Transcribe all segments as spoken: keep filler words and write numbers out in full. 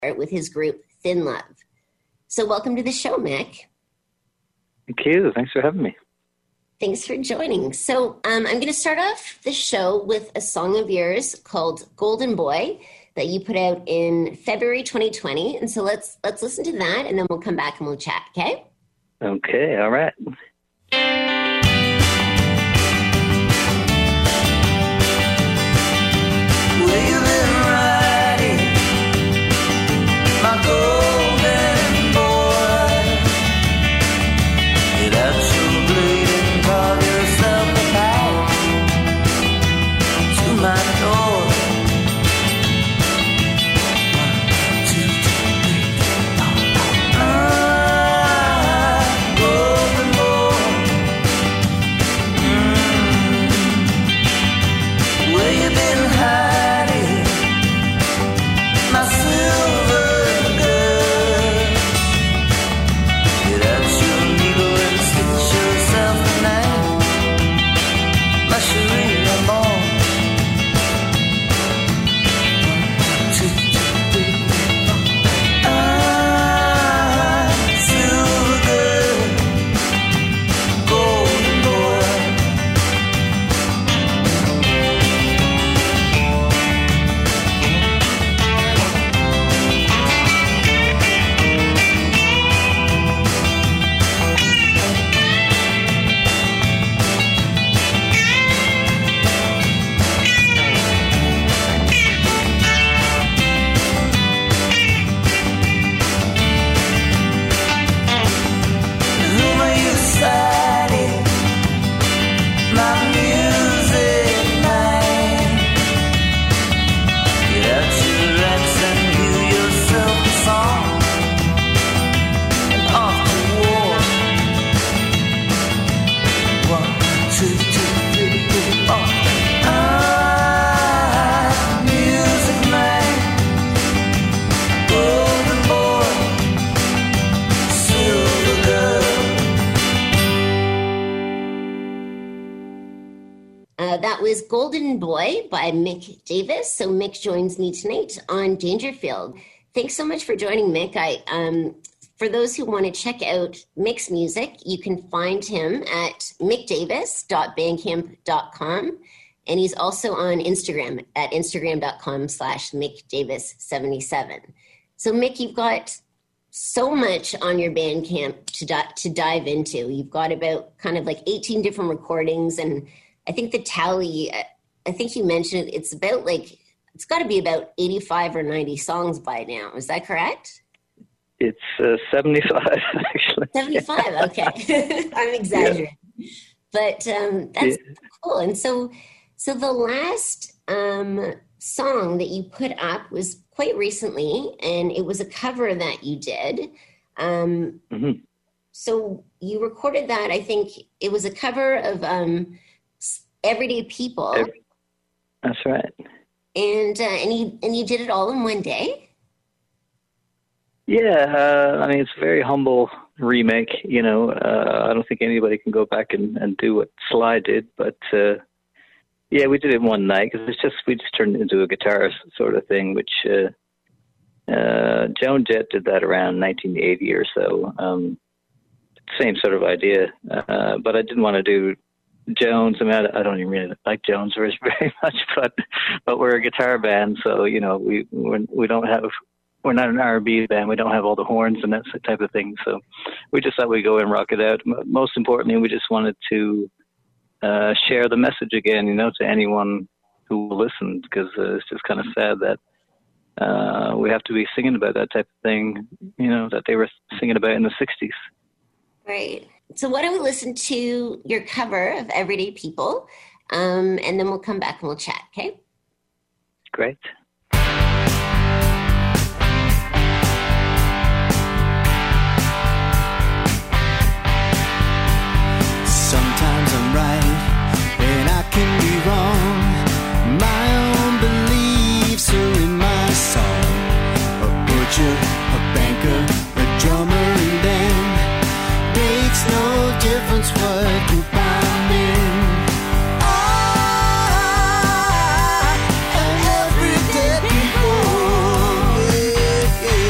with his group Thin Love. So welcome to the show, Mick. Thank you. Thanks for having me. Thanks for joining. So um, I'm going to start off the show with a song of yours called Golden Boy that you put out in February twenty twenty. And so let's let's listen to that, and then we'll come back and we'll chat, okay? Okay, all right. Where you been riding, my golden boy? Get out your blade and carve yourself a path to my door. One, two, three, four. Ah, golden boy. Mm. Where you been hiding, my silver girl? Get out your needle and stitch yourself a knife, my Cherie Amour. One, two, three, four. Ah, silver girl, golden boy. Whom are you citing? My music night. Get out your raps and hear yourself a song, and off to war. One, two, two, three, four. Ah, music man, golden boy, silver girl. Uh, that was Golden Boy by Mick Davis. So Mick joins me tonight on Dangerfield. Thanks so much for joining, Mick. I, um, for those who want to check out Mick's music, you can find him at mick davis dot bandcamp dot com. And he's also on Instagram at instagram.com slash mickdavis77. So Mick, you've got so much on your Bandcamp to, di- to dive into. You've got about kind of like eighteen different recordings, and I think the tally, uh, I think you mentioned it, it's about like, it's got to be about eighty-five or ninety songs by now. Is that correct? It's uh, seventy-five, actually. seventy-five, okay. I'm exaggerating. But um, that's Yeah. cool. And so, so the last um, song that you put up was quite recently, and it was a cover that you did. Um, Mhm. So you recorded that. I think it was a cover of um, S- Everyday People, Every- That's right. and uh, and you and you did it all in one day. Yeah, uh, I mean, it's a very humble remake, you know. Uh, I don't think anybody can go back and, and do what Sly did, but uh, yeah, we did it one night because it's just, we just turned it into a guitar s- sort of thing, which uh, uh, Joan Jett did that around nineteen eighty or so. Um, same sort of idea, uh, but I didn't want to do Jones. I mean, I, I don't even really like Jones very, very much, but but we're a guitar band, so you know, we we're, we don't have we're not an R and B band. We don't have all the horns and that type of thing. So we just thought we'd go and rock it out. M- Most importantly, we just wanted to uh, share the message again, you know, to anyone who will listen, because uh, it's just kind of sad that uh, we have to be singing about that type of thing, you know, that they were singing about in the sixties. Right. So why don't we listen to your cover of Everyday People, um, and then we'll come back and we'll chat, okay? Great. Sometimes I'm right and I can be wrong. My own beliefs are in my song. A butcher, a banker, a drummer, and then makes no difference what group I'm in. Ah, and everyday people, yeah, yeah.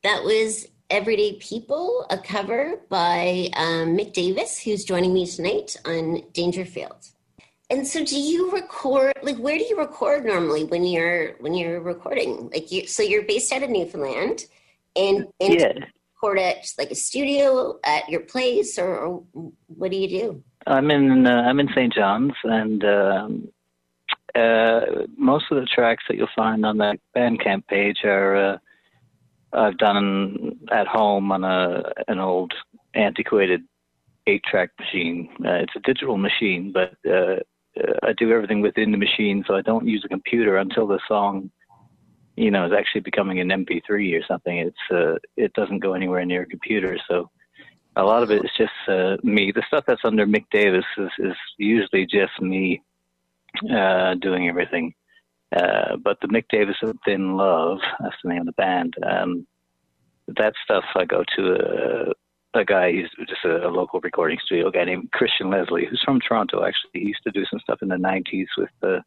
That was Everyday People, a cover by um, Mick Davis, who's joining me tonight on Dangerfield. And so do you record, like, where do you record normally when you're when you're recording? Like, you, so you're based out of Newfoundland, and, and yeah. do you record at, like, a studio at your place, or, or what do you do? I'm in, uh, I'm in Saint John's, and um, uh, most of the tracks that you'll find on that Bandcamp page are... Uh, I've done at home on a an old antiquated eight-track machine. Uh, it's a digital machine, but uh, I do everything within the machine, so I don't use a computer until the song, you know, is actually becoming an M P three or something. It's uh, it doesn't go anywhere near a computer, so a lot of it is just uh, me. The stuff that's under Mick Davis is, is usually just me uh, doing everything. Uh, but the Mick Davis of Thin Love, that's the name of the band, um, that stuff I go to a, a guy, he's just a, a local recording studio, a guy named Christian Leslie, who's from Toronto, actually. He used to do some stuff in the nineties with the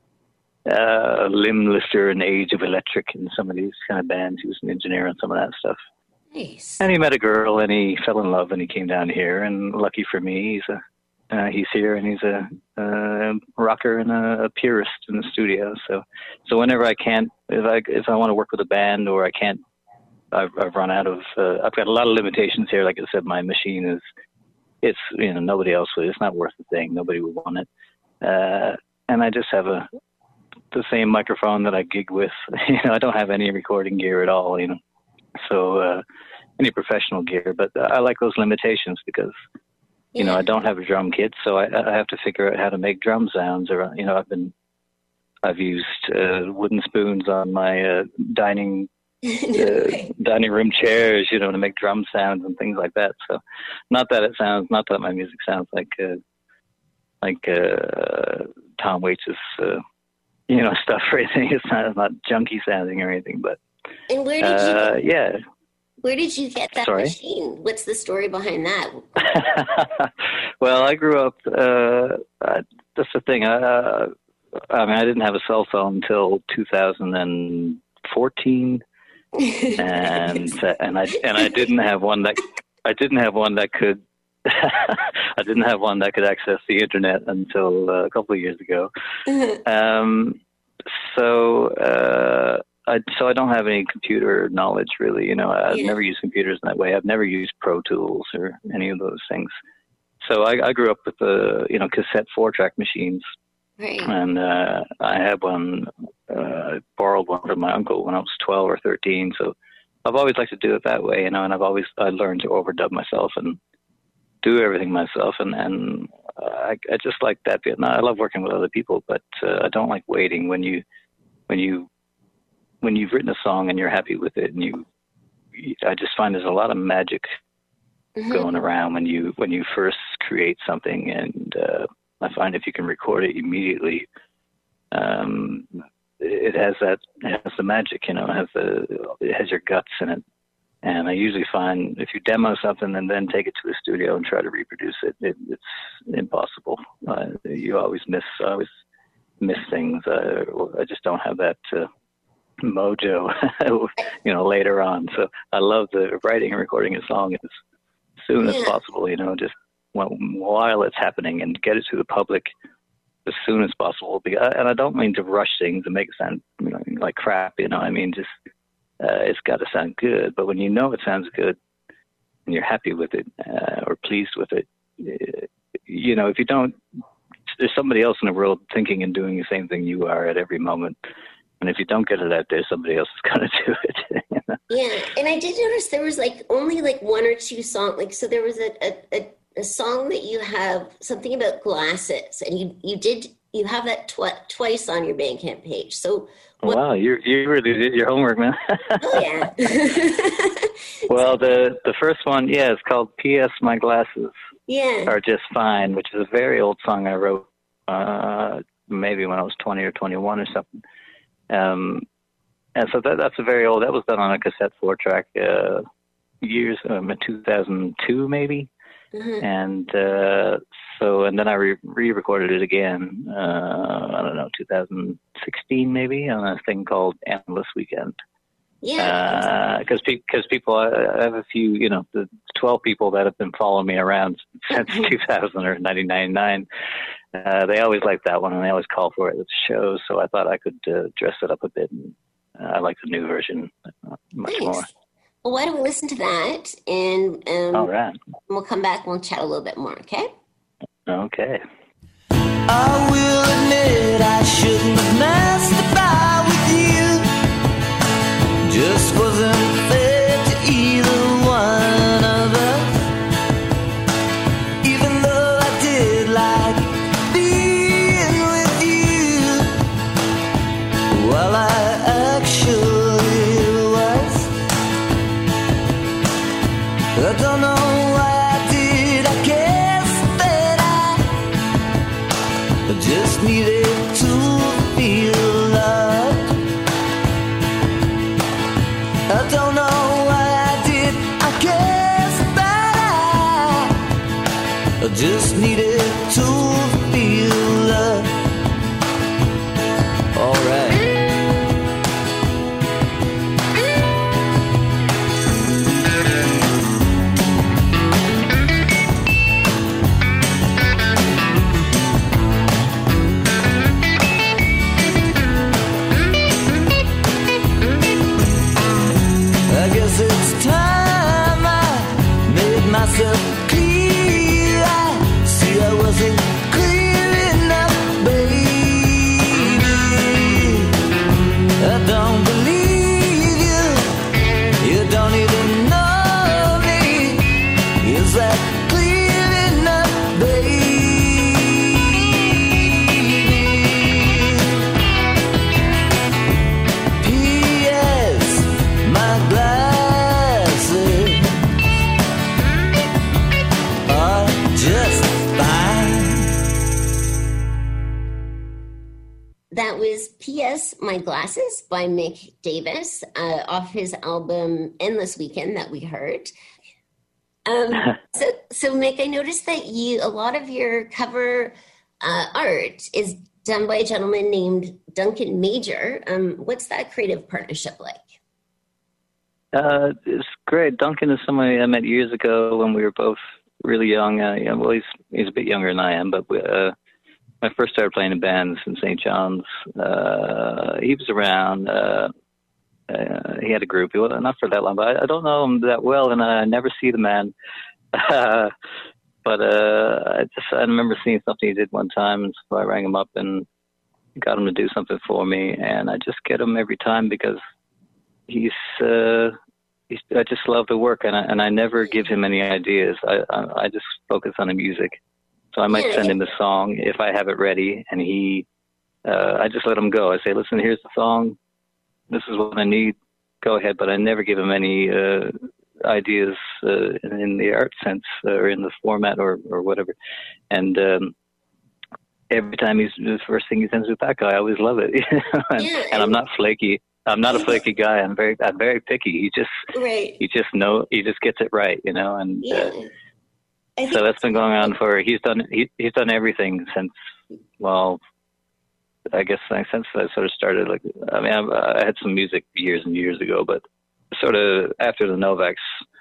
uh, Limb Lifter and Age of Electric and some of these kind of bands. He was an engineer on some of that stuff. Nice. And he met a girl, and he fell in love, and he came down here, and lucky for me, he's a Uh, he's here, and he's a, a rocker and a, a purist in the studio. So, so whenever I can't, if I if I want to work with a band, or I can't, I've, I've run out of. Uh, I've got a lot of limitations here. Like I said, my machine is, it's you know nobody else would. It's not worth the thing. Nobody would want it. Uh, and I just have a the same microphone that I gig with. You know, I don't have any recording gear at all. You know, so uh, any professional gear. But I like those limitations because. You know, I don't have a drum kit, so I, I have to figure out how to make drum sounds. Or you know, I've been, I've used uh, wooden spoons on my uh, dining uh, dining room chairs, you know, to make drum sounds and things like that. So, not that it sounds, not that my music sounds like uh, like uh, Tom Waits's, uh, you know, stuff or anything. It's not, it's not junky sounding or anything, but and where did you? Uh, yeah. Where did you get that Sorry? machine? What's the story behind that? Well, I grew up, uh, uh, that's the thing. Uh, I mean, I didn't have a cell phone until two thousand fourteen. and, uh, and I, and I didn't have one that, I didn't have one that could, I didn't have one that could access the internet until uh, a couple of years ago. Um, so, uh, I, so I don't have any computer knowledge, really. You know, I've yeah. never used computers in that way. I've never used Pro Tools or any of those things. So I, I grew up with the, you know, cassette four-track machines. Right. And uh, I had one, uh, borrowed one from my uncle when I was twelve or thirteen. So I've always liked to do it that way, you know, and I've always, I learned to overdub myself and do everything myself. And, and I, I just like that. I love working with other people, but uh, I don't like waiting when you, when you, when you've written a song and you're happy with it, and you, I just find there's a lot of magic mm-hmm. going around when you when you first create something, and uh, I find if you can record it immediately, um, it has that it has the magic, you know, it has the it has your guts in it. And I usually find if you demo something and then take it to a studio and try to reproduce it, it it's impossible. Uh, you always miss always miss things. Uh, I just don't have that. Uh, mojo, you know, later on. So I love the writing and recording a song as soon yeah. as possible, you know, just while it's happening, and get it to the public as soon as possible. And I don't mean to rush things and make it sound, you know, like crap, you know, I mean, just, uh, it's got to sound good. But when you know it sounds good and you're happy with it uh, or pleased with it, you know, if you don't, there's somebody else in the world thinking and doing the same thing you are at every moment. And if you don't get it out there, somebody else is going to do it. You know? Yeah, and I did notice there was like only like one or two songs. Like, so there was a, a, a song that you have something about glasses, and you, you did you have that tw- twice on your Bandcamp page. So what- wow, you you really did your homework, man. Oh yeah. Well, the the first one, yeah, it's called P S My Glasses yeah. Are Just Fine, which is a very old song I wrote uh, maybe when I was twenty or twenty-one or something. Um, and so that, that's a very old, that was done on a cassette four track, uh, years, um, two thousand two maybe. Mm-hmm. And, uh, so, and then I re- re-recorded it again, uh, I don't know, two thousand sixteen maybe, on a thing called Endless Weekend. Yeah. Because uh, because people, I have a few, you know, the twelve people that have been following me around since two thousand or nineteen ninety-nine. Uh, they always like that one, and they always call for it at the shows. So I thought I could uh, dress it up a bit. And uh, I like the new version uh, much Nice. more. Well, why don't we listen to that, and um, All right. we'll come back and we'll chat a little bit more, okay? Okay. I will admit I shouldn't have messed about with you. Just wasn't fair to either one of us. Even though I did like being with you, well, I actually was. I don't know why I did. I guess that I just needed to feel loved. I don't know why I did. I guess that I just needed to feel loved. All right. I guess it's time I made myself clear. I see I wasn't clear enough, baby. I don't believe you. You don't even know me. Is that clear enough, baby? P S. My glasses are just fine. That was P S. My Glasses by Mick Davis uh, off his album Endless Weekend that we heard. Um, so, so Mick, I noticed that you, a lot of your cover uh, art is done by a gentleman named Duncan Major. Um, what's that creative partnership like? Uh, it's great. Duncan is somebody I met years ago when we were both really young. Uh, yeah, well, he's he's a bit younger than I am, but we, uh, when I first started playing in bands in Saint John's, uh, he was around. Uh, uh, he had a group. He was not for that long, but I, I don't know him that well, and I never see the man. Uh, but uh, I just I remember seeing something he did one time, and so I rang him up and got him to do something for me, and I just get him every time because he's, uh, he's, I just love the work, and I, and I never give him any ideas. I, I, I just focus on the music. So I might Yeah. send him the song if I have it ready, and he, uh, I just let him go. I say, listen, here's the song. This is what I need. Go ahead. But I never give him any uh, ideas uh, in, in the art sense or in the format or, or whatever. And um, every time he's the first thing he sends me back, I always love it. and, Yeah, and I'm and- not flaky. I'm not a flaky guy. I'm very, I'm very picky. He just, Right. he just know, he just gets it right, you know. And Yeah. uh, I think so that's been going on for. He's done, he, he's done everything since. Well, I guess since I sort of started. Like, I mean, I, I had some music years and years ago, but sort of after the Novaks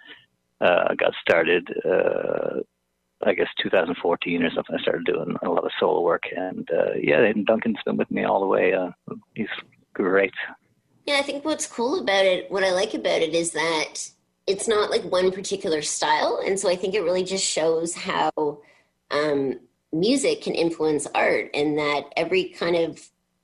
uh, got started. Uh, I guess two thousand fourteen or something, I started doing a lot of solo work. And uh, yeah, and Duncan's been with me all the way. Uh, he's great. Yeah, I think what's cool about it, what I like about it is that it's not like one particular style. And so I think it really just shows how um, music can influence art, and that every kind of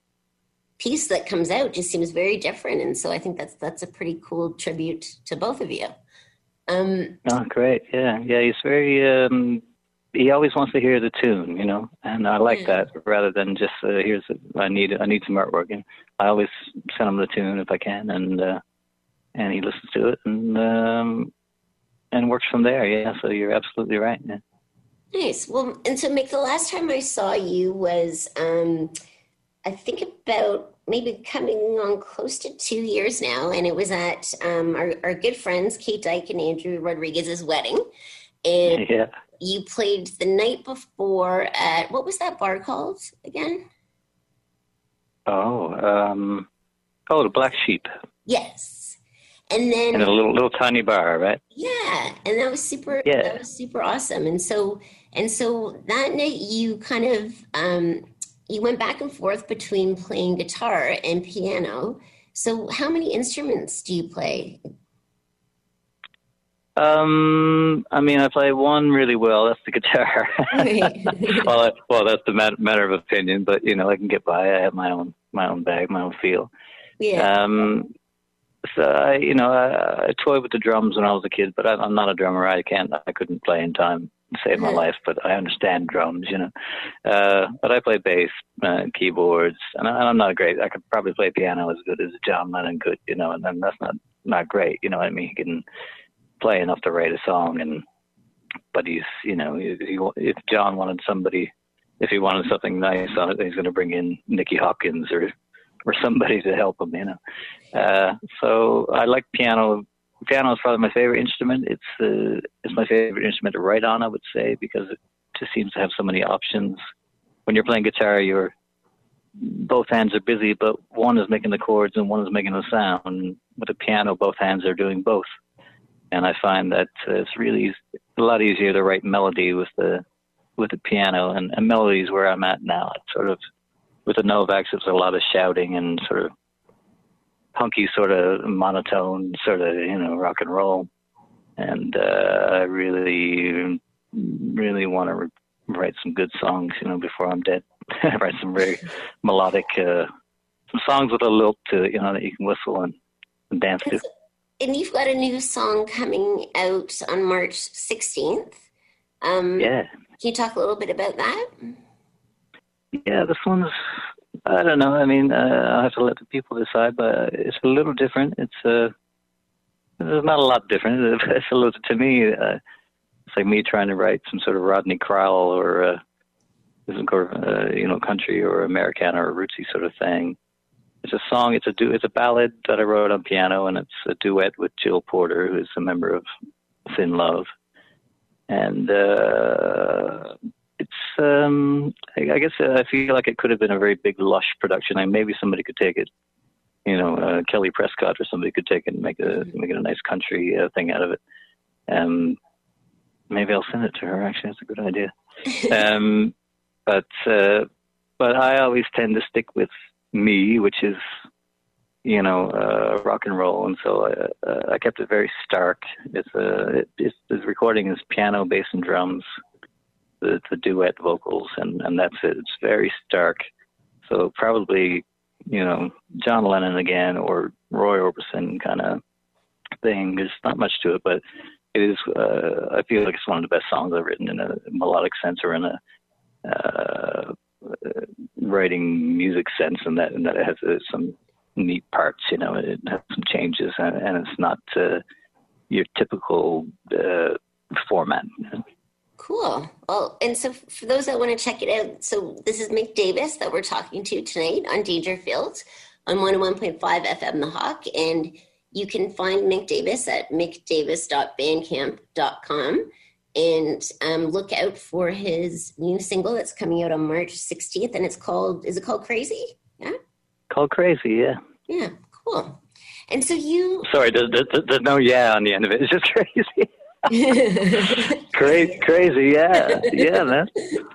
piece that comes out just seems very different. And so I think that's that's a pretty cool tribute to both of you. Um, Oh, great. Yeah. Yeah. He's very, um, he always wants to hear the tune, you know, and I like Yeah. that rather than just, uh, here's, a, I need, I need some artwork. And I always send him the tune if I can. And, uh, and he listens to it and, um, and works from there. Yeah. So you're absolutely right. Yeah. Nice. Well, and so Mick, the last time I saw you was, um, I think about maybe coming on close to two years now, and it was at um, our, our good friends Kate Dyke and Andrew Rodriguez's wedding, and Yeah. you played the night before at, what was that bar called again? Oh, um, oh, the Black Sheep. Yes. And then in a little little tiny bar, right? Yeah, and that was super. Yeah. That was super awesome. And so and so that night, you kind of um, you went back and forth between playing guitar and piano. So how many instruments do you play? Um, I mean, I play one really well. That's the guitar. Right. well, I, well, that's the matter, matter of opinion. But you know, I can get by. I have my own my own bag, my own feel. Yeah. Um, so I, you know, I, I toyed with the drums when I was a kid, but I, I'm not a drummer. I can't. I couldn't play in time to save my Uh-huh. life. But I understand drums, you know. Uh, but I play bass, uh, keyboards, and, I, and I'm not a great. I could probably play piano as good as John Lennon could, you know. And, and that's not not great, you know what I mean? He can play enough to write a song, and but he's, you know, if, he, if John wanted somebody, if he wanted something nice on it, he's going to bring in Nicky Hopkins or or somebody to help him, you know. Uh, so I like piano. Piano is probably my favorite instrument. It's uh, it's my favorite instrument to write on, I would say, because it just seems to have so many options. When you're playing guitar, you're both hands are busy, but one is making the chords and one is making the sound. With a piano, both hands are doing both. And I find that uh, it's really a lot easier to write melody with the with the piano, and, and melody is where I'm at now. It's sort of with the Novaks, it's a lot of shouting and sort of punky, sort of monotone, sort of, you know, rock and roll. And uh, I really, really want to re- write some good songs, you know, before I'm dead. Write some very melodic, uh, some songs with a lilt to it, you know, that you can whistle and, and dance to. And you've got a new song coming out on March sixteenth. Um, Yeah. Can you talk a little bit about that? Yeah, this one's, I don't know. I mean, uh, I'll have to let the people decide, but it's a little different. It's uh, there's not a lot different. It's a little, to me, uh, it's like me trying to write some sort of Rodney Crowell or, uh, some sort of, uh, you know, country or Americana or rootsy sort of thing. It's a song. It's a du- It's a ballad that I wrote on piano, and it's a duet with Jill Porter, who's a member of Thin Love. And uh, it's, um, I, I guess I feel like it could have been a very big, lush production. And maybe somebody could take it, you know, uh, Kelly Prescott or somebody could take it and make a make it a nice country uh, thing out of it. Um, maybe I'll send it to her. Actually, that's a good idea. Um, but uh, but I always tend to stick with me, which is, you know, uh, rock and roll, and so I, uh, I kept it very stark. It's a it, it's, the recording is piano, bass, and drums, the, the duet vocals, and, and that's it. It's very stark. So probably, you know, John Lennon again or Roy Orbison kind of thing. There's not much to it, but it is. Uh, I feel like it's one of the best songs I've written in a melodic sense or in a uh, writing music sense, and that and that it has uh, some neat parts, you know, it has some changes, and, and it's not uh, your typical uh, format. Cool. Well, and so for those that want to check it out, so this is Mick Davis that we're talking to tonight on Dangerfield on one oh one point five F M The Hawk, and you can find Mick Davis at mick davis dot bandcamp dot com. And um, look out for his new single that's coming out on March sixteenth, and it's called, is it called Crazy? Yeah? Called Crazy, yeah. Yeah, cool. And so you... Sorry, there's, there's, there's no yeah on the end of it. It's just crazy. Crazy, crazy, yeah. Yeah, man.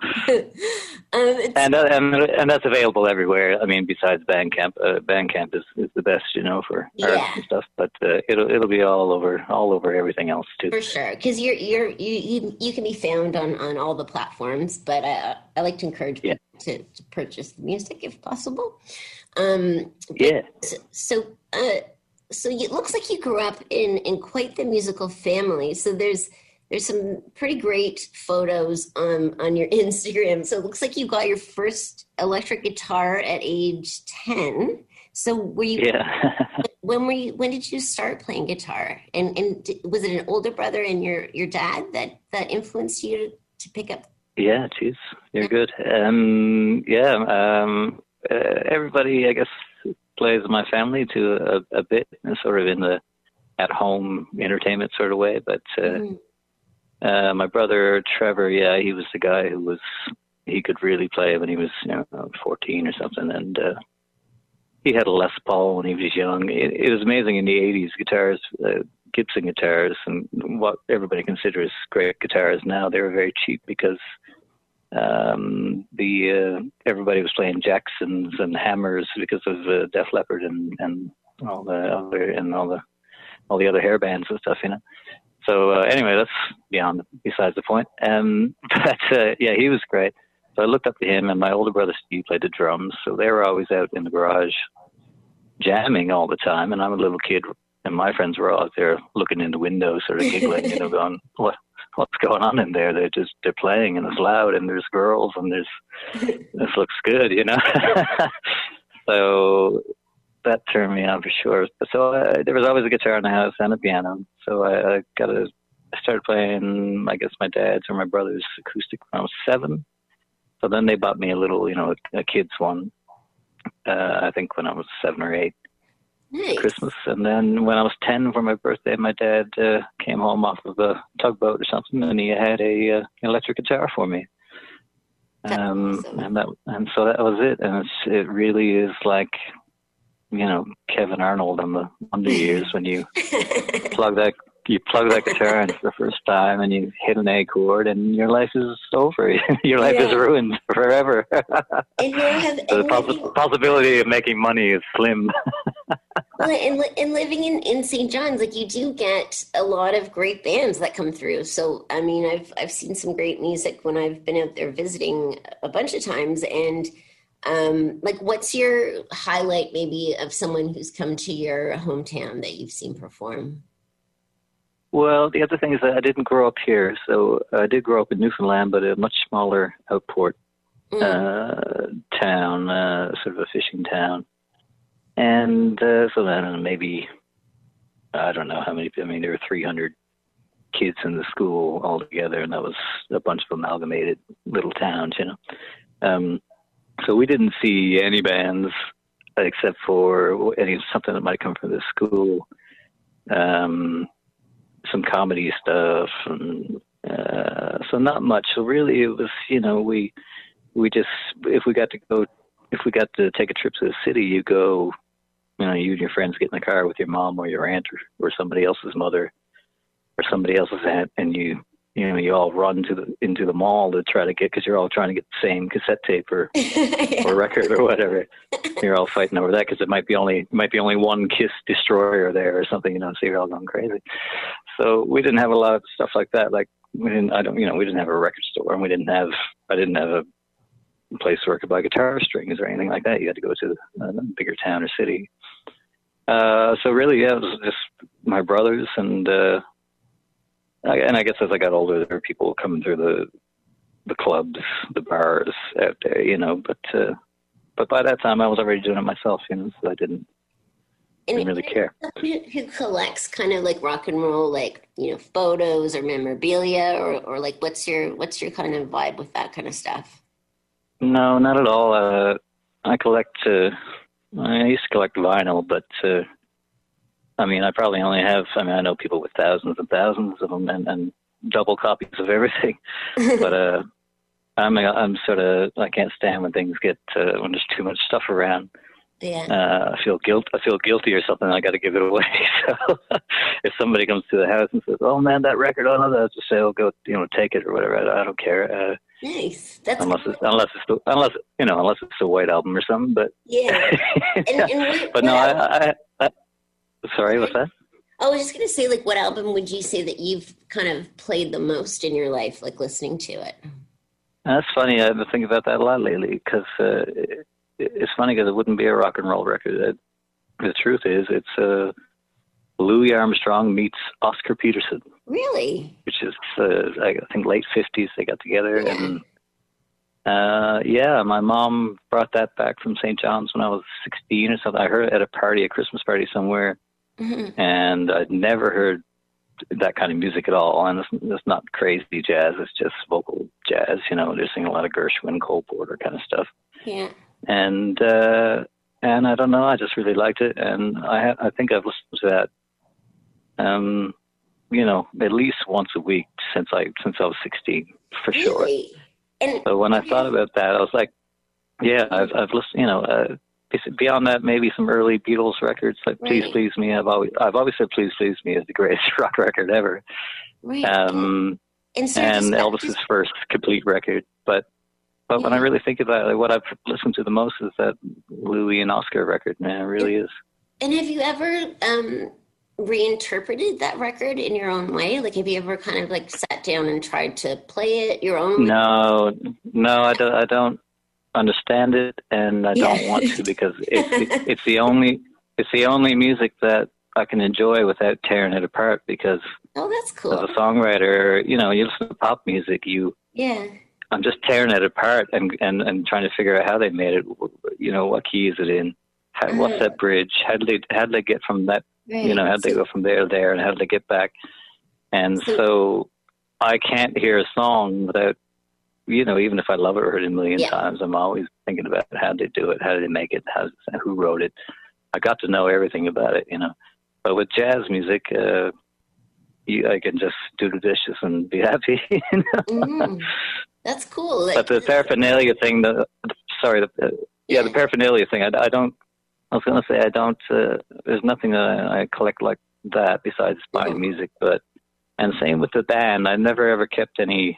um, and, uh, and and that's available everywhere. I mean, besides Bandcamp, uh, Bandcamp is, is the best, you know, for yeah. art and stuff. But uh, it'll it'll be all over all over everything else too. For sure, because you're you're you, you you can be found on, on all the platforms. But uh, I like to encourage people yeah. to, to purchase the music if possible. Um, yeah. So. Uh, So it looks like you grew up in, in quite the musical family. So there's there's some pretty great photos on, on your Instagram. So it looks like you got your first electric guitar at age ten. So were you? Yeah. when were you? When did you start playing guitar? And and was it an older brother and your, your dad that, that influenced you to, to pick up? Yeah, geez, you're good. Um, yeah, um, uh, everybody, I guess, plays in my family to a, a bit, sort of in the at-home entertainment sort of way. But uh, mm-hmm. uh, my brother Trevor, yeah, he was the guy who was he could really play when he was, you know, fourteen or something, and uh, he had a Les Paul when he was young. It, it was amazing in the eighties, guitars, uh, Gibson guitars, and what everybody considers great guitars now, they were very cheap because um, the uh, everybody was playing Jacksons and Hammers because of uh, Def Leppard and, and all the other and all the all the other hair bands and stuff, you know. So uh, anyway, that's beyond besides the point. Um, but uh, yeah, he was great. So I looked up to him, and my older brother Steve played the drums. So they were always out in the garage jamming all the time. And I'm a little kid, and my friends were all out there looking in the window, sort of giggling, you know, going, "What, what's going on in there?" They're just they're playing, and it's loud, and there's girls, and there's this looks good, you know. So that turned me on for sure. So uh, there was always a guitar in the house and a piano. So I, I got a. I started playing, I guess, my dad's or my brother's acoustic when I was seven. So then they bought me a little, you know, a, a kid's one, uh, I think when I was seven or eight, nice. Christmas. And then when I was ten for my birthday, my dad uh, came home off of a tugboat or something, and he had a uh, electric guitar for me. Um, awesome. and that, and so that was it. And it's, it really is like, you know, Kevin Arnold on the Wonder Years when you plug that you plug that guitar in for the first time and you hit an A chord and your life is over. Your life yeah. is ruined forever. And now have, so the and poss- living, possibility of making money is slim. Well, and, and living in, in Saint John's, like you do get a lot of great bands that come through. So, I mean, I've I've seen some great music when I've been out there visiting a bunch of times. And um, like, what's your highlight maybe of someone who's come to your hometown that you've seen perform? Well, the other thing is that I didn't grow up here. So I did grow up in Newfoundland, but a much smaller outport mm. uh, town, uh, sort of a fishing town. And uh, so then maybe, I don't know how many, I mean, there were three hundred kids in the school altogether, and that was a bunch of amalgamated little towns, you know. Um, so we didn't see any bands except for any something that might come from the school. Um some comedy stuff, and uh, so not much. So really, it was, you know, we we just if we got to go, if we got to take a trip to the city, you go, you know, you and your friends get in the car with your mom or your aunt or, or somebody else's mother or somebody else's aunt, and you you know you all run to the into the mall to try to get, because you're all trying to get the same cassette tape or yeah. or record or whatever. You're all fighting over that because it might be only might be only one Kiss Destroyer there or something, you know. So you're all going crazy. So we didn't have a lot of stuff like that. Like we didn't, I don't, you know, we didn't have a record store, and we didn't have, I didn't have a place where I could buy guitar strings or anything like that. You had to go to a bigger town or city. Uh, so really, yeah, it was just my brothers, and uh, I, and I guess as I got older, there were people coming through the the clubs, the bars out there, you know. But uh, but by that time, I was already doing it myself, you know, so I didn't. I didn't really care. Who collects kind of like rock and roll, like, you know, photos or memorabilia, or, or like what's your what's your kind of vibe with that kind of stuff? No, not at all. Uh, I collect. Uh, I used to collect vinyl, but uh, I mean, I probably only have. I mean, I know people with thousands and thousands of them, and, and double copies of everything. But uh, I'm I'm sort of I can't stand when things get uh, when there's too much stuff around. Yeah. Uh, I feel guilt. I feel guilty or something. I got to give it away. So if somebody comes to the house and says, "Oh man, that record," oh no, I'll just say, "Oh, go, you know, take it or whatever." I, I don't care. Uh, nice. That's unless cool. it's unless it's the, unless you know unless it's a White Album or something. But yeah. And, and what, but no, I, I, I. Sorry, what's that? I was just gonna say, like, what album would you say that you've kind of played the most in your life, like listening to it? That's funny. I've been thinking about that a lot lately because. Uh, it, It's funny because it wouldn't be a rock and roll record. The truth is, it's uh, Louis Armstrong meets Oscar Peterson. Really? Which is, uh, I think, late fifties. They got together, yeah. and uh, yeah, my mom brought that back from Saint John's when I was sixteen or something. I heard it at a party, a Christmas party somewhere, mm-hmm. and I'd never heard that kind of music at all. And it's, it's not crazy jazz; it's just vocal jazz. You know, they're singing a lot of Gershwin, Cole Porter kind of stuff. Yeah. And uh, and I don't know, I just really liked it, and I ha- I think I've listened to that, um, you know, at least once a week since I since I was sixteen, for really? sure. And so when I thought about that, I was like, yeah, I've I've listened, you know, uh, beyond that, maybe some early Beatles records like right. "Please Please Me." I've always I've always said "Please Please Me" is the greatest rock record ever. Right. Um, and so and just, Elvis's just, first complete record, but but yeah. when I really think about it, like, what I've listened to the most is that Louis and Oscar record. Man, it really and, is. And have you ever um, reinterpreted that record in your own way? Like, have you ever kind of like sat down and tried to play it your own way? No, no, I don't. I don't understand it, and I yeah. don't want to because it's it's the only it's the only music that I can enjoy without tearing it apart. Because oh, that's cool. As a songwriter, you know, you listen to pop music, you yeah. I'm just tearing it apart and, and, and trying to figure out how they made it. You know, what key is it in? How, uh, what's that bridge? How did they how did they get from that? Right. You know, how did they go from there to there, and how did they get back? And so, so I can't hear a song without, you know, even if I love it or heard it a million yeah. times, I'm always thinking about how did they do it? How did they make it? How, who wrote it? I got to know everything about it, you know. But with jazz music, uh, you, I can just do the dishes and be happy. You know? Mm, that's cool. Like, but the paraphernalia thing, the, the sorry, the, uh, yeah, yeah, the paraphernalia thing, I, I don't, I was going to say I don't, uh, there's nothing that I, I collect like that besides buying mm-hmm. music. But, and same with the band, I never ever kept any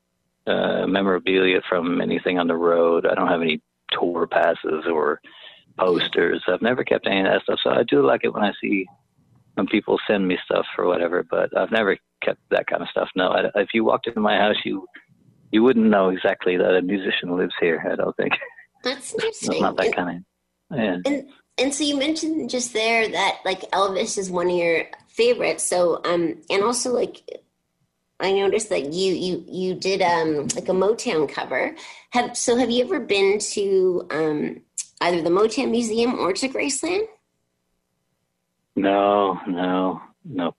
uh, memorabilia from anything on the road. I don't have any tour passes or posters. I've never kept any of that stuff. So I do like it when I see, when people send me stuff or whatever, but I've never kept that kind of stuff. No, I, if you walked into my house, you you wouldn't know exactly that a musician lives here, I don't think. That's interesting. It's not that and, kind of, yeah. And, and so you mentioned just there that, like, Elvis is one of your favorites. So, um, and also, like, I noticed that you you you did, um, like, a Motown cover. Have So have you ever been to um, either the Motown Museum or to Graceland? No, no, nope.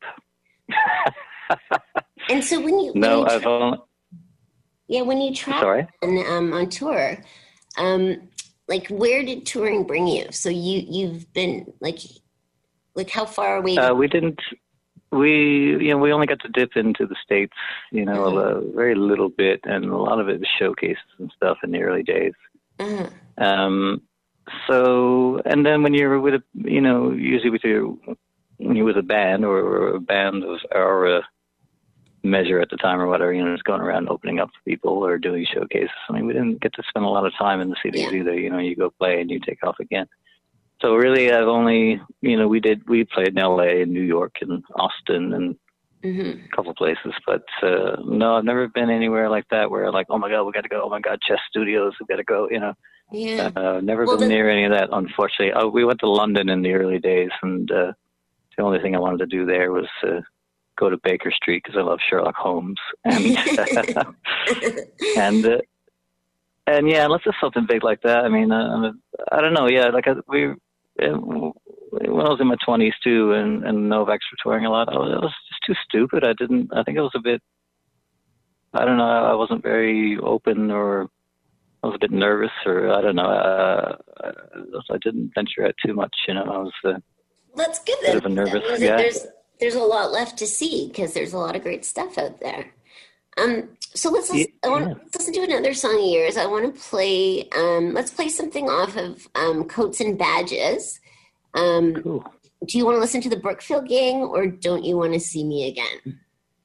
And so when you no, when you I've tra- only yeah when you travel on, um, on tour, um, like, where did touring bring you? So you you've been like like how far away? Uh, we didn't. We you know we only got to dip into the States, you know, uh-huh. a very little bit, and a lot of it was showcases and stuff in the early days. Uh-huh. Um. So, and then when you're with a, you know, usually with your, when you're with a band or, or a band of our uh, measure at the time or whatever, you know, just going around opening up for people or doing showcases. I mean, we didn't get to spend a lot of time in the cities yeah. either. You know, you go play and you take off again. So really, I've only, you know, we did, we played in L A and New York and Austin and mm-hmm. a couple of places, but uh, no, I've never been anywhere like that where like, oh my God, we got to go. Oh my God, Chess Studios, we got to go, you know. Yeah. Uh, never well, been the- near any of that, unfortunately. Oh, we went to London in the early days, and uh, the only thing I wanted to do there was uh, go to Baker Street because I love Sherlock Holmes, and uh, and uh, and yeah, unless it's something big like that. I mean, uh, I don't know. Yeah, like I, we uh, when I was in my twenties too, and and Novaks were touring a lot. I was, I was just too stupid. I didn't. I think I was a bit. I don't know. I wasn't very open or. I was a bit nervous, or I don't know. Uh, I didn't venture out too much, you know. I was uh, That's good. a bit of a nervous guy. There's there's a lot left to see because there's a lot of great stuff out there. Um, so let's listen, yeah. I want to listen to another song of yours. I want to play. Um, let's play something off of um, Coats and Badges. Um, cool. Do you want to listen to the Brookfield Gang, or don't you want to see me again?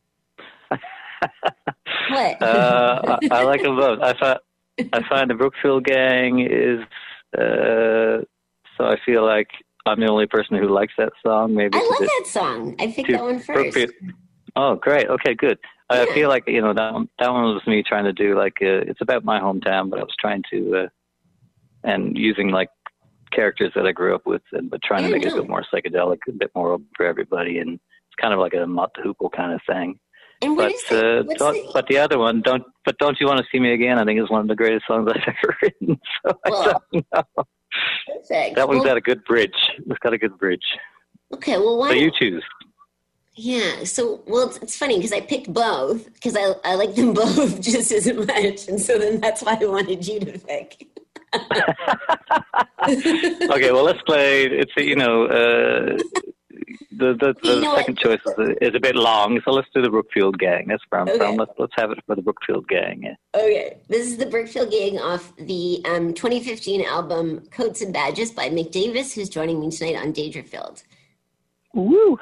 What? uh, I, I like them both. I thought. I find the Brookfield Gang is, uh, so I feel like I'm the only person who likes that song. Maybe I love that song. I picked that one first. Brookfield. Oh, great. Okay, good. Yeah. I feel like, you know, that one, that one was me trying to do like, uh, it's about my hometown, but I was trying to, uh, and using like characters that I grew up with, and but trying to make know. it a bit more psychedelic, a bit more open for everybody. And it's kind of like a Mott the Hoople kind of thing. And what but, is the, uh, don't, the... but the other one, don't. But don't you want to see me again? I think is one of the greatest songs I've ever written. So well, I don't know. Perfect. That one's well, got a good bridge. It's got a good bridge. Okay, well, why? So you choose. Yeah. So well, it's, it's funny because I picked both because I I like them both just as much, and so then that's why I wanted you to pick. Okay. Well, let's play. It's a, you know. Uh, the the, the You know second what? choice is a, is a bit long, so let's do the Brookfield Gang. That's where I'm Okay. from. Let's let's have it for the Brookfield Gang. Yeah. Okay, this is the Brookfield Gang off the um, twenty fifteen album Coats and Badges by Mick Davis, who's joining me tonight on Dangerfield. Woo!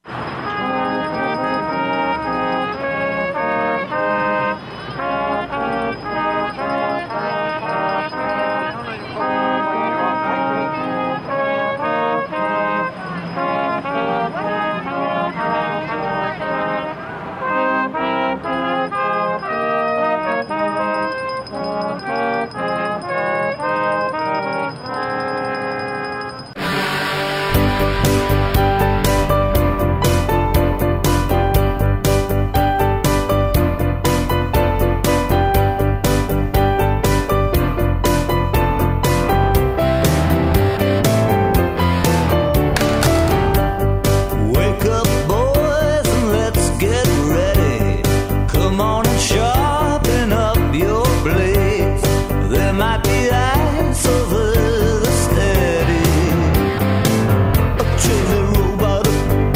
Wake up, boys, and let's get ready. Come on and sharpen up your blades. There might be ice over the steady. A Chili Robot,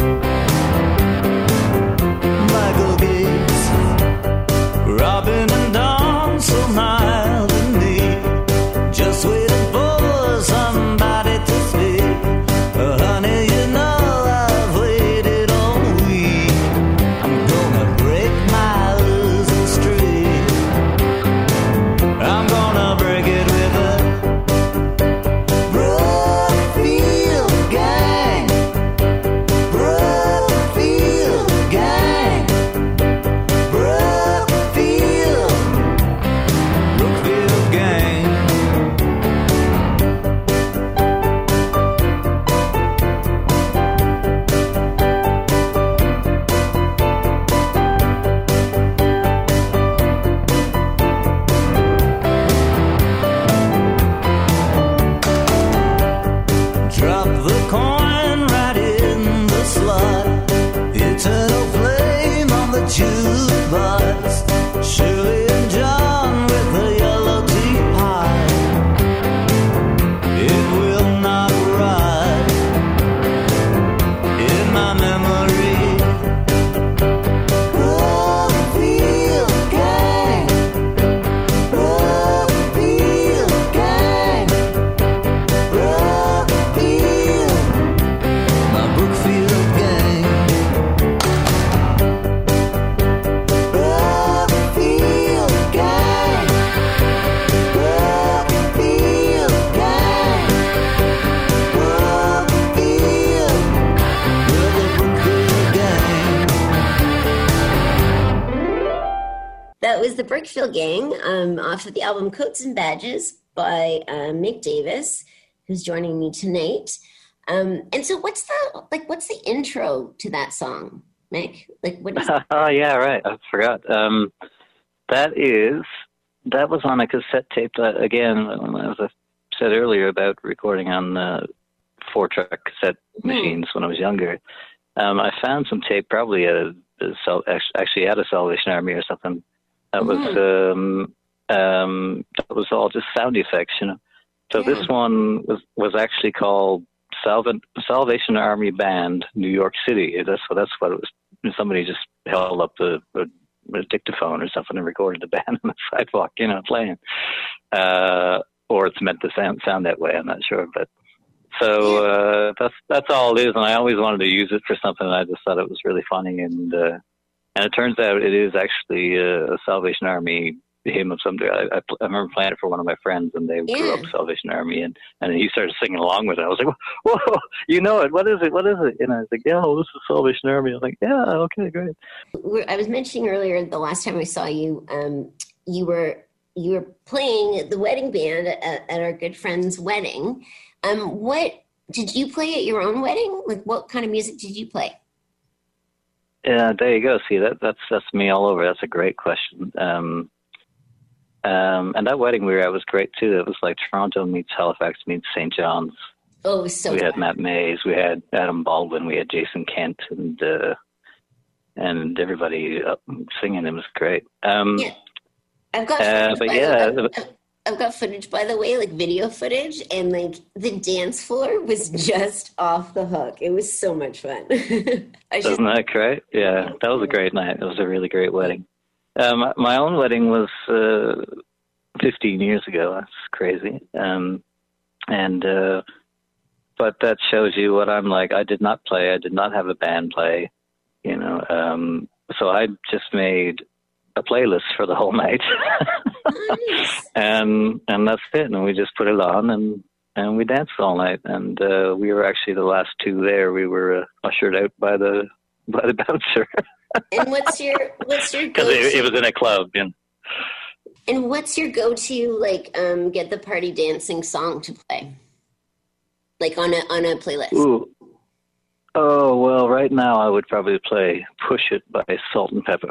Michael Gates, Robin and Dawn, so mild and neat. Just waiting for somebody to speak. Uh, honey, you know I've waited all week. I'm gonna break my losing streak. I'm gonna break it with a Brookfield Gang. Brookfield Gang. Brookfield. Brookfield Gang. Drop the coin right in the slot. Eternal flame on the jukebox. Shirley and John with the yellow teapot. It will not rot in my memory. Brookfield Gang. Brookfield Gang. Brookfield, my Brookfield Gang. Brookfield Gang. Brookfield Gang. Brookfield, we're the Brookfield Gang. That was the Brookfield Gang um, off of the album Coats and Badges by uh, Mick Davis, who's joining me tonight. Um, and so, what's the like? What's the intro to that song, Mick? Like, what is? Oh yeah, right. I forgot. Um, that is that was on a cassette tape. That again, as I said earlier about recording on uh, four-track cassette machines when I was younger. Um, I found some tape probably at a, a Sal- actually at a Salvation Army or something. That was um, um, that was all just sound effects, you know. So Yeah. this one was was actually called Salva- Salvation Army Band, New York City. That's what that's what it was. Somebody just held up the a, a dictaphone or something and recorded the band on the sidewalk, you know, playing. Uh, or it's meant to sound sound that way. I'm not sure, but so uh, that's that's all it is. And I always wanted to use it for something. And I just thought it was really funny, and uh, and it turns out it is actually uh, a Salvation Army hymn of some. I, I, I remember playing it for one of my friends, and they grew Yeah. up Salvation Army, and, and he started singing along with it. I was like, "Whoa, you know it? What is it? What is it?" And I was like, "Yeah, well, this is Salvation Army." I was like, "Yeah, okay, great." We're, I was mentioning earlier the last time I saw you, um, you were you were playing the wedding band at, at our good friend's wedding. Um, what did you play at your own wedding? Like, what kind of music did you play? Yeah, there you go. See, that that's that's me all over. That's a great question. Um, um, and that wedding we were at was great too. It was like Toronto meets Halifax meets Saint John's. Oh, it was so we had fun. Matt Mays, we had Adam Baldwin, we had Jason Kent, and uh, and everybody uh, singing. It was great. Um, Yeah. I've got Uh, photos, but by yeah, the way. I've, I've got footage, by the way, like video footage, and like the dance floor was just off the hook. It was so much fun. I Isn't that great? Yeah, that was a great night. It was a really great wedding. Um, my own wedding was uh, fifteen years ago. That's crazy. Um, and uh, but that shows you what I'm like. I did not play. I did not have a band play. You know, um, so I just made a playlist for the whole night, Nice. and and that's it. And we just put it on and. And we danced all night, and uh, we were actually the last two there. We were uh, ushered out by the by the bouncer And what's your what's your because go-to? it, it was in a club. You know. And what's your go-to like um get the party dancing song to play? Like on a on a playlist. Ooh. Oh well, right now I would probably play "Push It" by Salt and Pepper.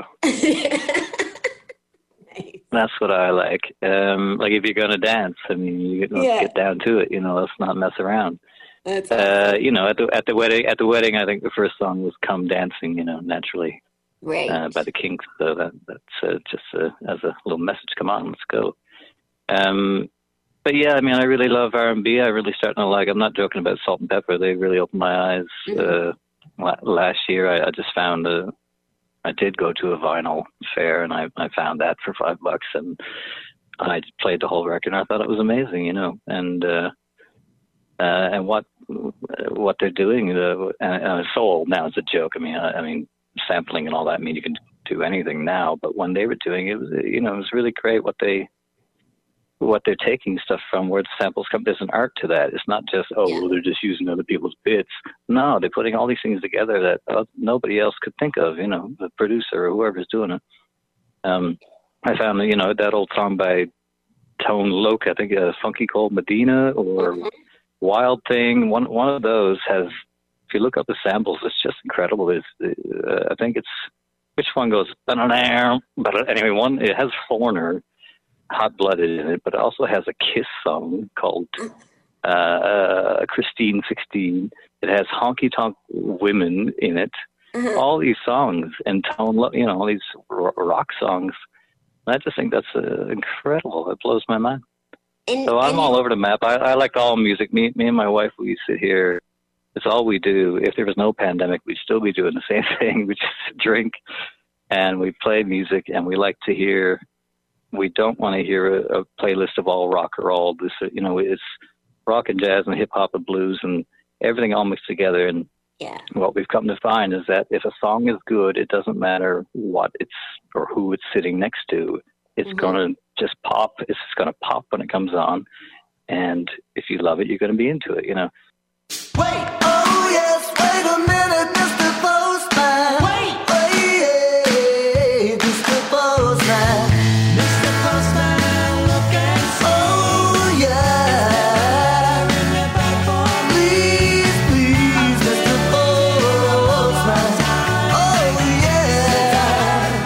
Nice. That's what I like. Um, like if you're gonna dance, I mean, you let's Yeah. get down to it. You know, let's not mess around. That's Uh, you know, at the at the wedding, at the wedding, I think the first song was "Come Dancing." You know, naturally. right. Uh, by the Kinks. So that, that's uh, just uh, as a little message. Come on, let's go. Um, but yeah, I mean, I really love R and B. I really starting to like. I'm not joking about Salt and Pepper. They really opened my eyes. Mhm. Uh, la- last year, I, I just found a. I did go to a vinyl fair, and I I found that for five bucks, and I played the whole record. And I thought it was amazing, you know, and. Uh, uh, and what what they're doing, uh, and, and it's so old now. It's a joke. I mean, I, I mean, sampling and all that. I mean, you can do anything now, but when they were doing it, it was, you know, it was really great what they what they're taking stuff from, where the samples come. There's an art to that. It's not just oh, Yeah. well, they're just using other people's bits. No, they're putting all these things together that uh, nobody else could think of. You know, the producer or whoever's doing it. Um, I found you know that old song by Tone Loc, I think, uh, "Funky Cold Medina" or. Mhm. Wild Thing, one one of those has, if you look up the samples, it's just incredible. It's, uh, I think it's, which one goes, but anyway, one, it has Foreigner, Hot Blooded in it, but it also has a Kiss song called uh, Christine sixteen. It has Honky Tonk Women in it. Uh-huh. All these songs and tone, Lo- you know, all these ro- rock songs. I just think that's uh, incredible. It blows my mind. And, So I'm and all you- over the map. I, I like all music. Me, me and my wife, we sit here. It's all we do. If there was no pandemic, we'd still be doing the same thing. We just drink and we play music, and we like to hear. We don't want to hear a, a playlist of all rock or all this. You know, it's rock and jazz and hip hop and blues and everything all mixed together. And yeah. what we've come to find is that if a song is good, it doesn't matter what it's or who it's sitting next to. It's Mhm. going to just pop. It's just going to pop when it comes on. And if you love it, you're going to be into it, you know. Wait, oh yes, wait a minute, Mister Postman. Wait, wait, Mister Postman. Mister Postman, look and see. Oh yeah. Please, please, Mister Postman. Oh yeah.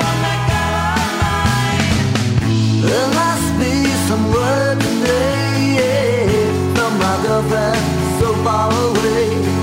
There must be some word today from my girlfriend so far away.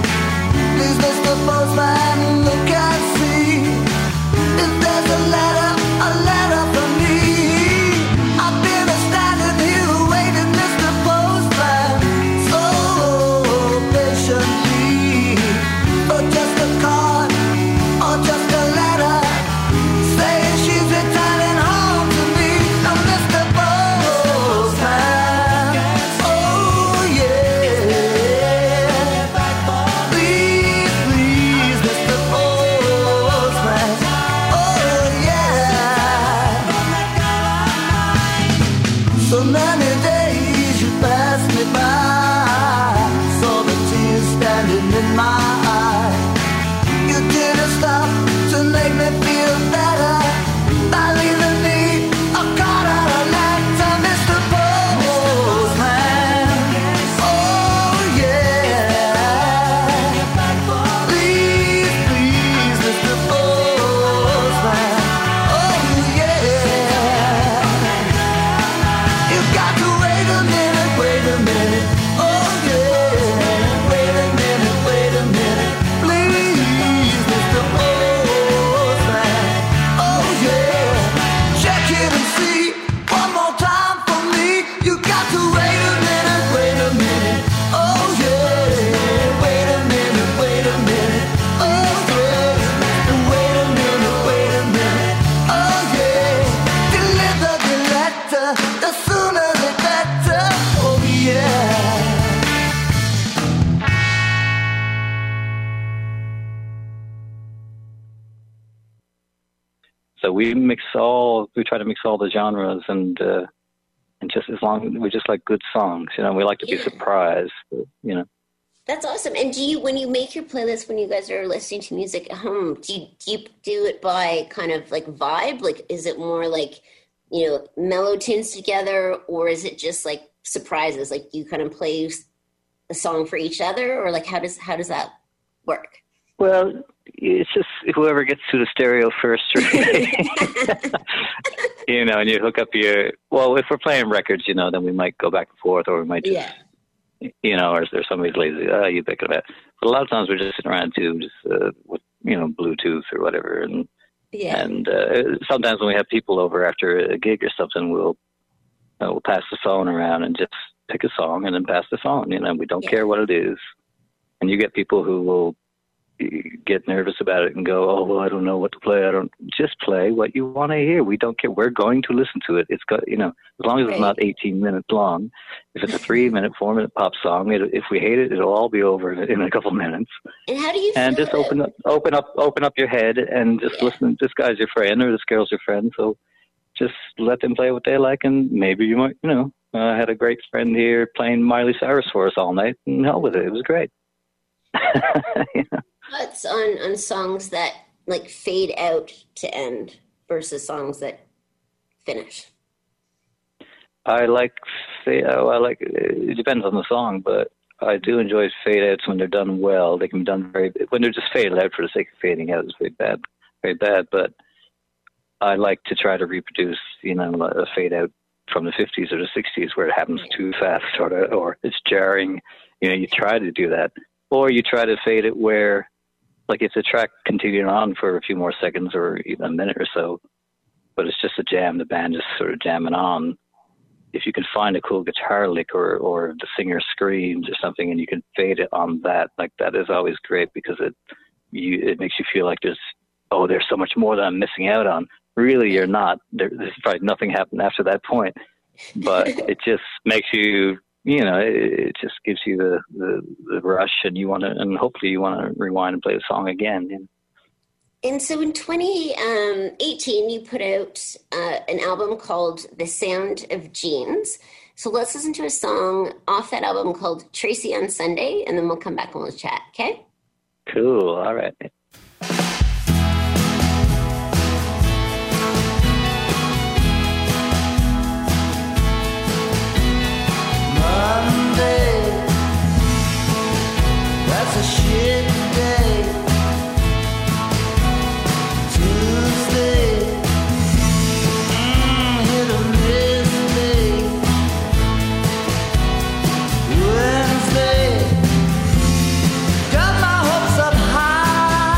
So we mix all, we try to mix all the genres, and uh, and just as long, we just like good songs, you know, we like to be Yeah. surprised, you know. That's awesome. And do you, when you make your playlist, when you guys are listening to music at home, do you, do you do it by kind of like vibe? Like, is it more like, you know, mellow tunes together, or is it just like surprises? Like, you kind of play a song for each other, or like, how does, how does that work? Well, it's just whoever gets to the stereo first, really. You know, and you hook up your, well, if we're playing records, you know, then we might go back and forth, or we might just, Yeah. you know, or is there somebody's lazy, oh, you pick it up. But a lot of times we're just sitting around too, just uh, with, you know, Bluetooth or whatever. And, Yeah. and uh, sometimes when we have people over after a gig or something, we'll, uh, we'll pass the phone around and just pick a song and then pass the phone, you know, we don't Yeah. care what it is. And you get people who will get nervous about it and go, oh, well, I don't know what to play. I don't, just play what you want to hear. We don't care. We're going to listen to it. It's got, you know, as long as Right. it's not eighteen minutes long. If it's a three minute, four minute pop song, it, if we hate it, it'll all be over in, in a couple minutes. And how do you And feel just about- open up, open up, open up your head and just Yeah. listen. This guy's your friend or this girl's your friend. So just let them play what they like. And maybe you might, you know, uh, I had a great friend here playing Miley Cyrus for us all night, and hell with it. It was great. You know? thoughts on, on songs that like fade out to end versus songs that finish? I like, fa- oh, I like, it depends on the song, but I do enjoy fade outs when they're done well. They can be done very, when they're just faded out for the sake of fading out, it's very bad, very bad. But I like to try to reproduce, you know, a fade out from the fifties or the sixties where it happens too fast, or, or it's jarring. You know, you try to do that. Or you try to fade it where, like, it's a track continuing on for a few more seconds or even a minute or so, but it's just a jam, the band just sort of jamming on. If you can find a cool guitar lick, or, or the singer screams or something, and you can fade it on that, like, that is always great, because it you it makes you feel like there's, oh, there's so much more that I'm missing out on. Really, you're not. There, there's probably nothing happened after that point, but it just makes you, you know, it, it just gives you the, the, the rush, and you want to, and hopefully you want to rewind and play the song again. You know? And so in twenty eighteen, you put out uh, an album called The Sound of Jeans. So let's listen to a song off that album called Tracy on Sunday, and then we'll come back and we'll chat, okay? Cool. All right. Monday, that's a shit day. Tuesday, mm, hit or miss day. Wednesday, got my hopes up high.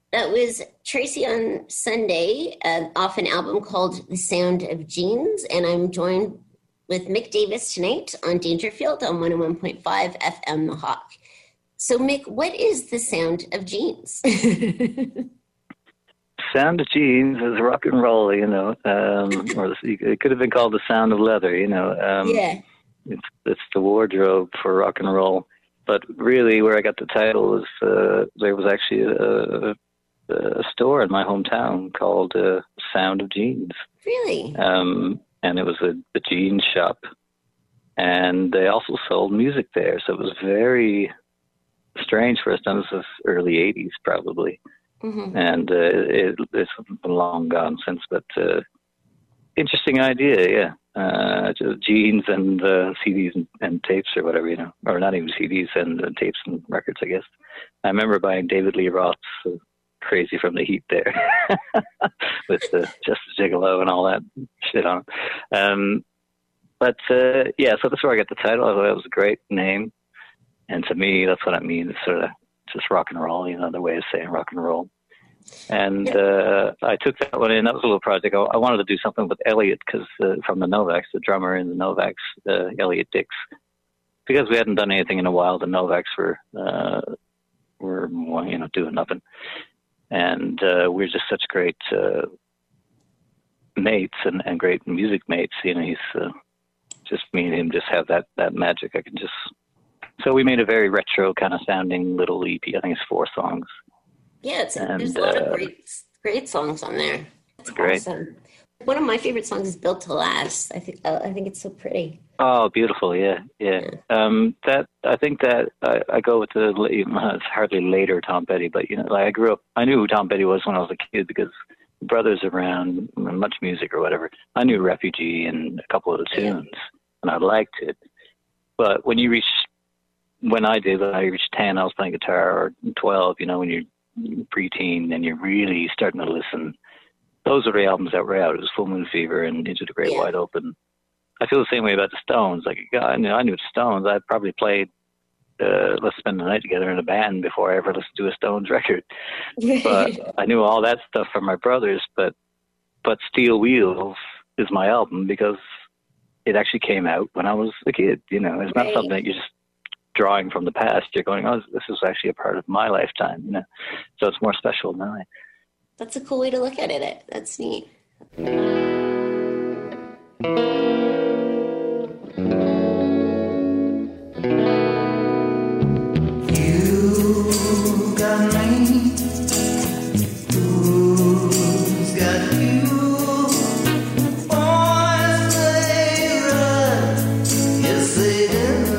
That was Tracy on Sunday, uh, off an album called The Sound of Jeans. And I'm joined with Mick Davis tonight on Dangerfield on one oh one point five F M The Hawk. So, Mick, what is The Sound of Jeans? Sound of Jeans is rock and roll, you know, um, or it could have been called The Sound of Leather, you know. Um, yeah. It's, it's the wardrobe for rock and roll. But really, where I got the title was uh, there was actually a, a store in my hometown called uh, Sound of Jeans. Really? Um, and it was a, a jeans shop. And they also sold music there. So it was very strange for us. This was early eighties, probably. Mm-hmm. And uh, it, it's long gone since, but uh, interesting idea, yeah. Uh, just jeans and uh, C Ds and, and tapes or whatever, you know, or not even C Ds and uh, tapes and records, I guess. I remember buying David Lee Roth's uh, Crazy from the Heat there with uh, Just a Gigolo and all that shit on it. Um, but uh, yeah, so that's where I got the title. I thought that was a great name. And to me, that's what it means, sort of just rock and roll, you know, the way of saying rock and roll. And uh, I took that one in. That was a little project. I, I wanted to do something with Elliot, because uh, from the Novaks, the drummer in the Novaks, uh, Elliot Dix, because we hadn't done anything in a while. The Novaks were uh, were you know doing nothing, and uh, we we're just such great uh, mates and, and great music mates. You know, he's uh, just me and him just have that that magic. I can just. So we made a very retro kind of sounding little E P. I think it's four songs. Yeah, it's, and, there's a lot uh, of great, great songs on there. It's great. Awesome. One of my favorite songs is "Built to Last." I think uh, I think it's so pretty. Oh, beautiful! Yeah, yeah. yeah. Um, that I think that I, I go with the it's hardly later Tom Petty, but you know, like I grew up. I knew who Tom Petty was when I was a kid because brothers around, much music or whatever. I knew "Refugee" and a couple of the tunes, yeah. and I liked it. But when you reach When I did, when I reached ten, I was playing guitar, or twelve, you know, when you're preteen and you're really starting to listen. Those are the albums that were out. It was Full Moon Fever and Into the Great yeah. Wide Open. I feel the same way about the Stones. Like, I knew, I knew the Stones. I probably played uh, Let's Spend the Night Together in a band before I ever listened to a Stones record. But I knew all that stuff from my brothers. But, but Steel Wheels is my album because it actually came out when I was a kid. You know, it's not right. something that you just drawing from the past. You're going, oh, this is actually a part of my lifetime, you know. So it's more special than I. That's a cool way to look at it. That's neat. You got me. Who's got you? Boys, they run. Yes, they do.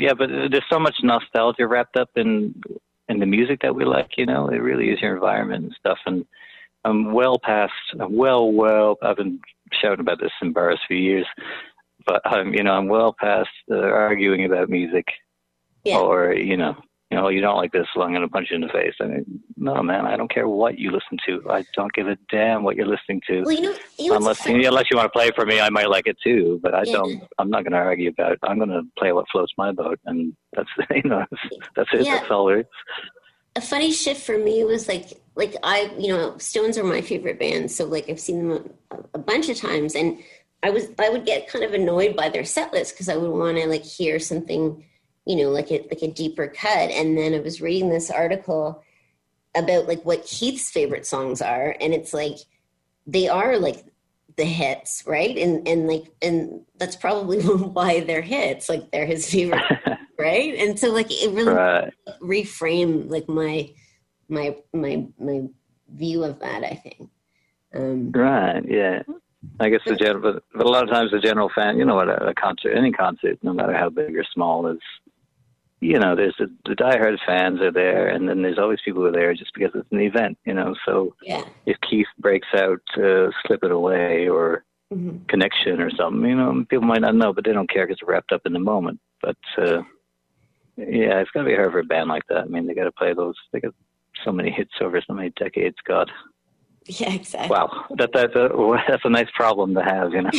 yeah, but there's so much nostalgia wrapped up in in the music that we like. You know, it really is your environment and stuff. And I'm well past, I'm well, well. I've been shouting about this in bars for years, but I'm, you know, I'm well past uh, arguing about music, yeah. or you know. You know, you don't like this, so I'm going to punch you in the face. I mean, no, man, I don't care what you listen to. I don't give a damn what you're listening to. Well, you know, you know unless, you, unless you want to play for me, I might like it too. But I yeah. don't. I'm not going to argue about it. I'm going to play what floats my boat, and that's you know, that's it. Yeah. That's all there is. A funny shift for me was like, like I, you know, Stones are my favorite band, so like I've seen them a, a bunch of times, and I was, I would get kind of annoyed by their set list because I would want to like hear something, you know, like a, like a deeper cut. And then I was reading this article about like what Keith's favorite songs are. And it's like, they are like the hits, right? And, and like, and that's probably why they're hits. Like they're his favorite, right? And so like, it really right. reframed like my, my, my, my view of that, I think. Um, right. Yeah. I guess the general, but, but a lot of times the general fan, you know what, a, a concert, any concert, no matter how big or small, is, you know, there's the, the diehard fans are there, and then there's always people who are there just because it's an event, you know. So yeah. if Keith breaks out, uh, Slip It Away or mm-hmm. Connection or something, you know, people might not know, but they don't care because it's wrapped up in the moment. But uh, yeah, it's got to be hard for a band like that. I mean, they got to play those. They got so many hits over so many decades. God. Yeah, exactly. Wow, that that's a that's a nice problem to have, you know.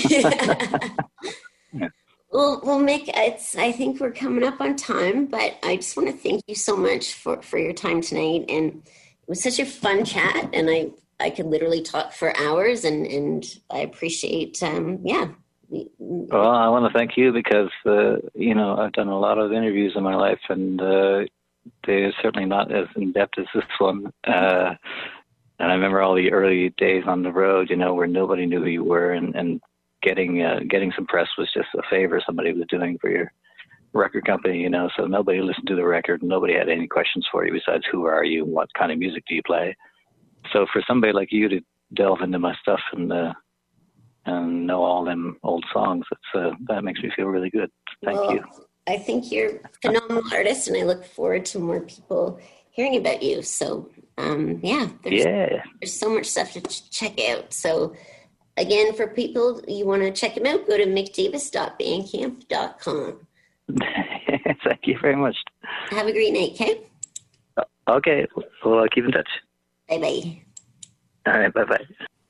yeah. Well, well, Mick, it's, I think we're coming up on time, but I just want to thank you so much for, for your time tonight. And it was such a fun chat, and I, I could literally talk for hours, and, and I appreciate, um, yeah. Well, I want to thank you because, uh, you know, I've done a lot of interviews in my life, and uh, they're certainly not as in-depth as this one. Uh, and I remember all the early days on the road, you know, where nobody knew who you were, and, and getting uh, getting some press was just a favor somebody was doing for your record company, you know, so nobody listened to the record, nobody had any questions for you besides who are you, what kind of music do you play. So for somebody like you to delve into my stuff and uh, and know all them old songs, it's, uh, that makes me feel really good. Thank well, you. I think you're a phenomenal artist, and I look forward to more people hearing about you. So um, yeah, there's, yeah, there's so much stuff to ch- check out. So again, for people, you want to check him out, go to mick davis dot bandcamp dot com. Thank you very much. Have a great night, okay? Okay, well, I'll keep in touch. Bye-bye. All right, bye-bye.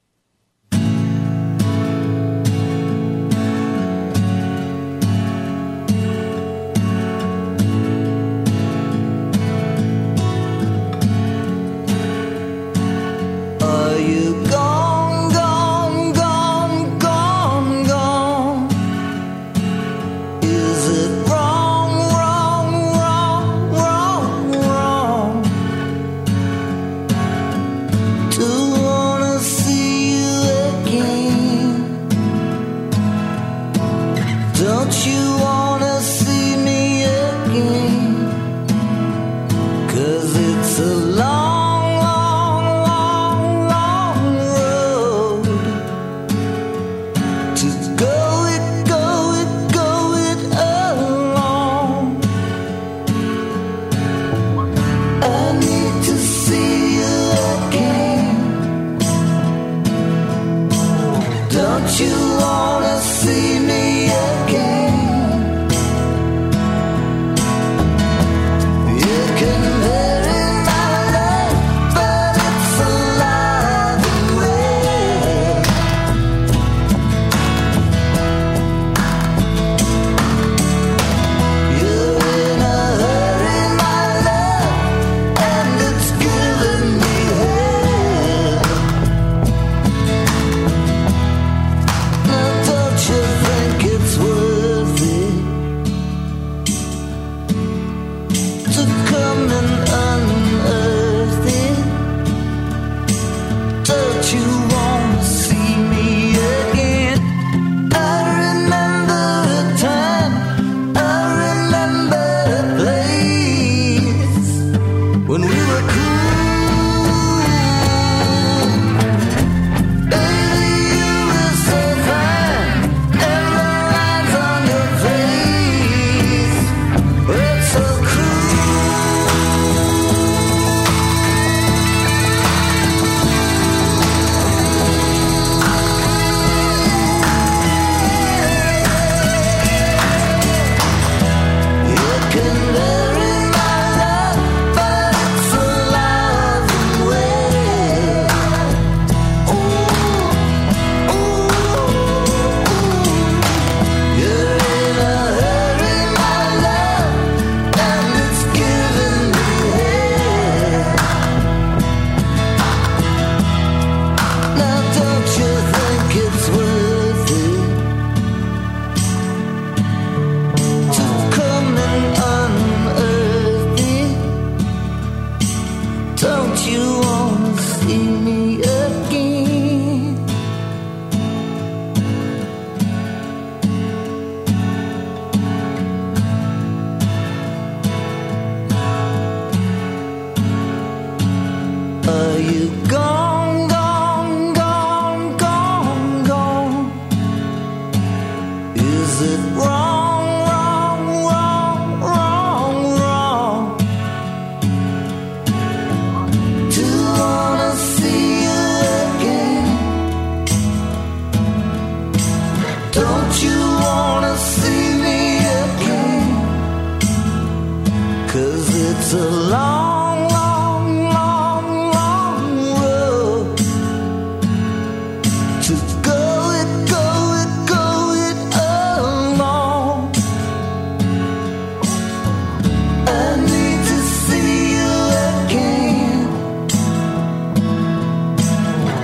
Are you gone, gone, gone, gone, gone? Is it wrong, wrong, wrong, wrong, wrong to wanna see you again? Don't you wanna see me again? 'Cause it's a long you wanna see me again?